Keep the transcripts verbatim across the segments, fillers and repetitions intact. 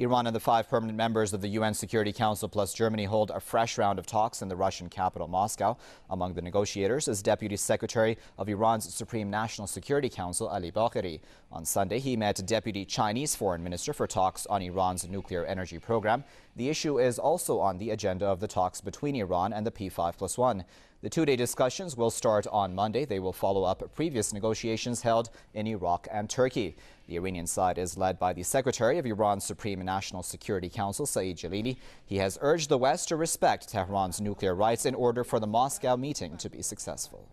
Iran and the five permanent members of the U N Security Council plus Germany hold a fresh round of talks in the Russian capital, Moscow. Among the negotiators is Deputy Secretary of Iran's Supreme National Security Council, Ali Bagheri. On Sunday, he met Deputy Chinese Foreign Minister for talks on Iran's nuclear energy program. The issue is also on the agenda of the talks between Iran and the P five plus one. The two-day discussions will start on Monday. They will follow up previous negotiations held in Iraq and Turkey. The Iranian side is led by the Secretary of Iran's Supreme National Security Council, Saeed Jalili. He has urged the West to respect Tehran's nuclear rights in order for the Moscow meeting to be successful.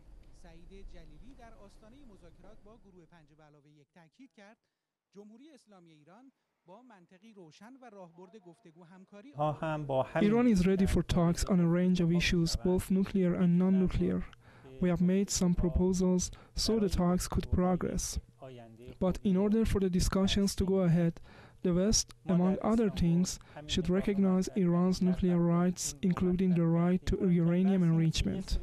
Iran is ready for talks on a range of issues, both nuclear and non-nuclear. We have made some proposals so the talks could progress. But in order for the discussions to go ahead, the West, among other things, should recognize Iran's nuclear rights, including the right to uranium enrichment.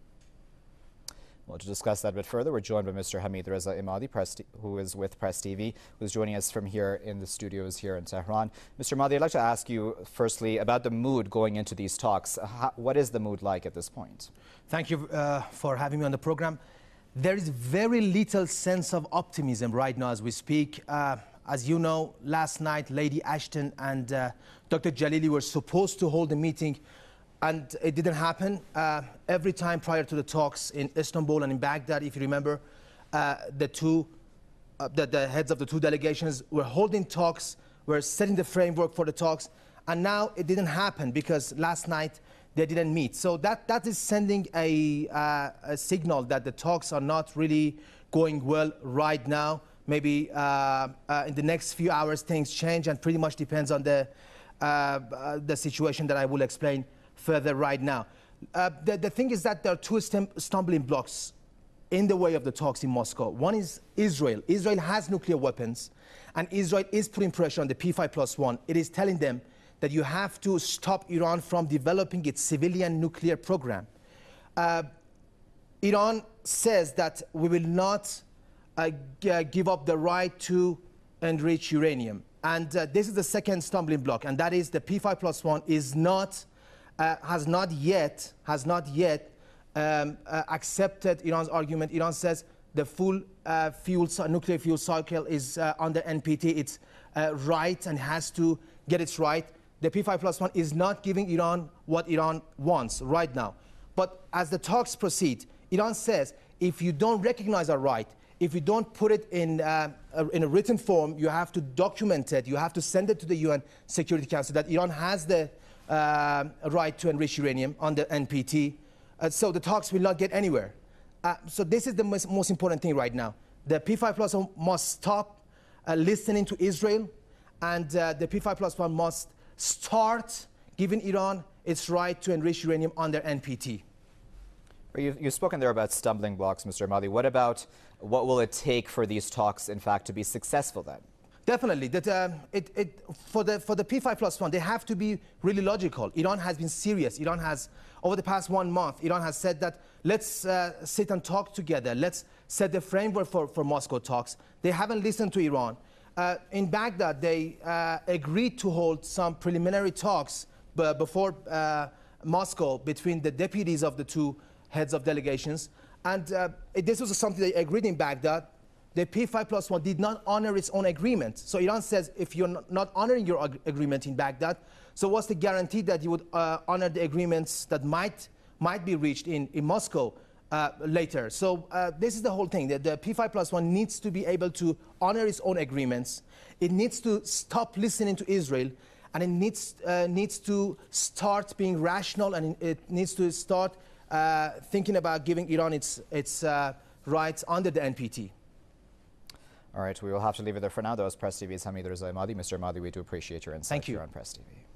Well, to discuss that a bit further, we're joined by Mister Hamid Reza Emadi, Press who is with Press T V, who's joining us from here in the studios here in Tehran. Mister Emadi, I'd like to ask you firstly about the mood going into these talks. How, what is the mood like at this point? Thank you uh, for having me on the program. There is very little sense of optimism right now as we speak. Uh, as you know, last night, Lady Ashton and uh, Doctor Jalili were supposed to hold a meeting, and it didn't happen. Uh, every time prior to the talks in Istanbul and in Baghdad, if you remember, uh, the two, uh, the, the heads of the two delegations were holding talks, were setting the framework for the talks, and now it didn't happen because last night they didn't meet. So that, that is sending a, uh, a signal that the talks are not really going well right now. Maybe uh, uh, in the next few hours things change, and pretty much depends on the, uh, uh, the situation that I will explain further right now. Uh, the, the thing is that there are two stumbling blocks in the way of the talks in Moscow. One is Israel. Israel has nuclear weapons, and Israel is putting pressure on the P five plus one. It is telling them that you have to stop Iran from developing its civilian nuclear program. Uh, Iran says that we will not uh, give up the right to enrich uranium. And uh, this is the second stumbling block, and that is the P five plus one is not Uh, has not yet, has not yet um, uh, accepted Iran's argument. Iran says the full uh, fuel, nuclear fuel cycle is uh, under N P T. It's uh, right and has to get its right. The P five plus one is not giving Iran what Iran wants right now. But as the talks proceed, Iran says if you don't recognize our right, if you don't put it in, uh, in a written form, you have to document it, you have to send it to the U N Security Council that Iran has the Uh, right to enrich uranium under N P T. Uh, so the talks will not get anywhere. Uh, so this is the most, most important thing right now. The P five plus one must stop uh, listening to Israel, and uh, the P five plus one must start giving Iran its right to enrich uranium under N P T. You've, you've spoken there about stumbling blocks, Mister Emadi. What about what will it take for these talks, in fact, to be successful then? Definitely. That, uh, it, it, for, the, for the P five plus one, they have to be really logical. Iran has been serious. Iran has, over the past one month, Iran has said that let's uh, sit and talk together. Let's set the framework for, for Moscow talks. They haven't listened to Iran. Uh, in Baghdad, they uh, agreed to hold some preliminary talks before uh, Moscow between the deputies of the two heads of delegations. And uh, it, this was something they agreed in Baghdad. The P five plus one did not honor its own agreement. So Iran says if you're not honoring your ag agreement in Baghdad, so what's the guarantee that you would uh, honor the agreements that might, might be reached in, in Moscow uh, later? So uh, this is the whole thing. The, the P five plus one needs to be able to honor its own agreements. It needs to stop listening to Israel, and it needs, uh, needs to start being rational, and it needs to start uh, thinking about giving Iran its, its uh, rights under the N P T. All right, we will have to leave it there for now. That was Press T V's Hamid Reza Emadi. Mister Emadi, we do appreciate your insight here on Press T V.